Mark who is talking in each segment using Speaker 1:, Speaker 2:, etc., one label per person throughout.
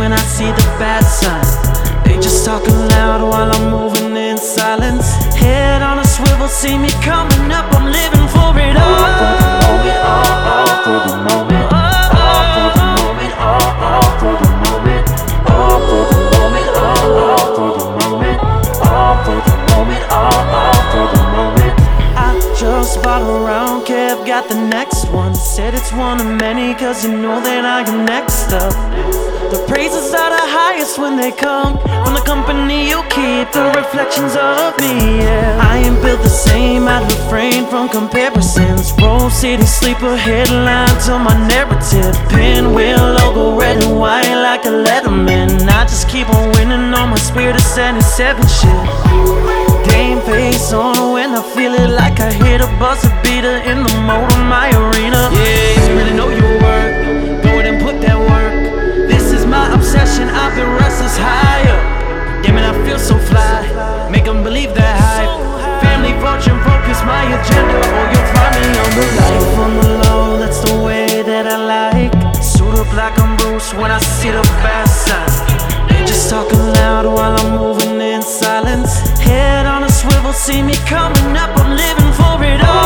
Speaker 1: when I see the bad signs. They just talking loud while I'm moving in silence. Head on a swivel, see me coming up, I'm living for it all. All for the moment, all for the moment. All for the moment, all for the moment. All for the moment, all for the moment. All for the moment, all for the moment. I just bought a round, Kev got the next one. Said it's one of many, cause you know that I am next up. The praises are the highest when they come from the company you keep, the reflections of me, yeah. I ain't built the same, I'd refrain from comparisons. Rose City Sleeper headline to my narrative. Pinwheel logo red and white like a Letterman. I just keep on winning on my spirit of 77 shit. Game face on when I feel it like I hit a buzzer beater in the mode of my arena. Yeah, you really know your work, go ahead and put that work. This is my obsession, I've been restless higher. Yeah man, I feel so fly, make them believe that hype. Family, fortune, focus, my agenda, or you'll find me on the life on the low, that's the way that I like. Suit up like I'm Bruce when I see the fast sign. They just talking loud while I'm moving in silence. Head on a swivel, see me coming up, I'm living for it all.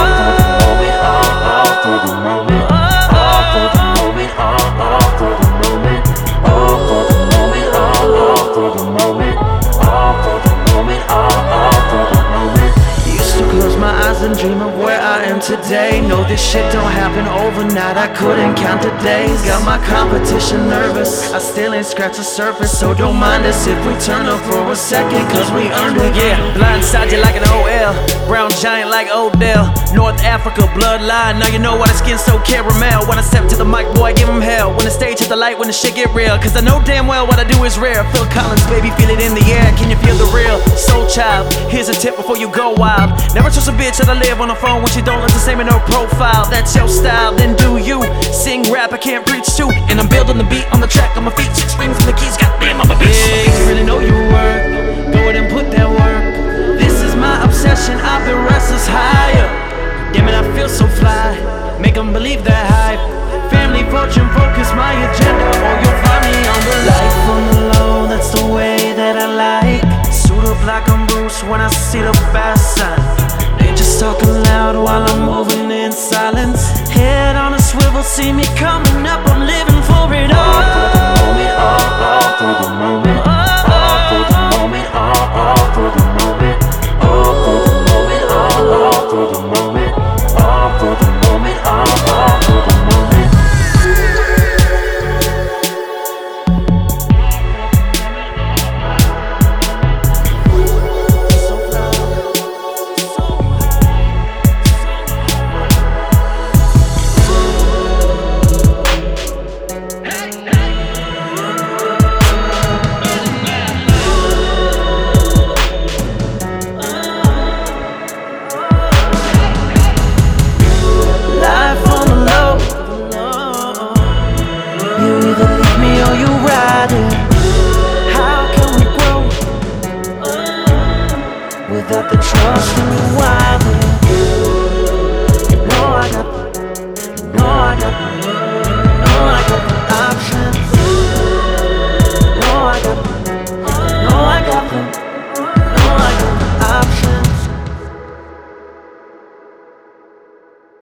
Speaker 1: All for the moment, all for the moment. All for the moment, all for the moment. All for the moment, all for the moment. All for the moment. Used to close my eyes and dream of where I am today. Know this shit don't happen overnight, I couldn't count the days. Got my competition nervous, I still ain't scratched the surface. So don't mind us if we turn up for a second, cause we earned it. Yeah, blindside you like an OL, brown giant like Odell. North Africa bloodline, now you know why the skin so caramel. When I step to the mic, boy, give them hell. When the stage hit the light, when the shit get real. Cause I know damn well what I do is rare. Phil Collins, baby, feel it in the air. Can you feel the real soul child? Here's a tip before you go wild. Never trust a bitch that'll live on the phone when she don't look the same in her profile. That's your style, then do you. Sing rap, I can't preach too. And I'm building the beat on the track on my feet. 6 strings and the keys, goddamn, I'm a bitch. Yeah, you really know your work, go ahead and put that work. This is my obsession, I've been restless higher. Yeah man, I feel so fly, make them believe that hype. Family, fortune, focus, my agenda, or you'll find me on the life on the low, that's the way that I like. Suit up like I'm Bruce when I see the fast sign. They just talking loud while I'm moving in silence. Head on a swivel, see me coming up, I'm living for it all. All for the moment, all for the moment. All for the moment, all for the moment. All for the moment, all for the moment. All for the moment. Without the trust in the wild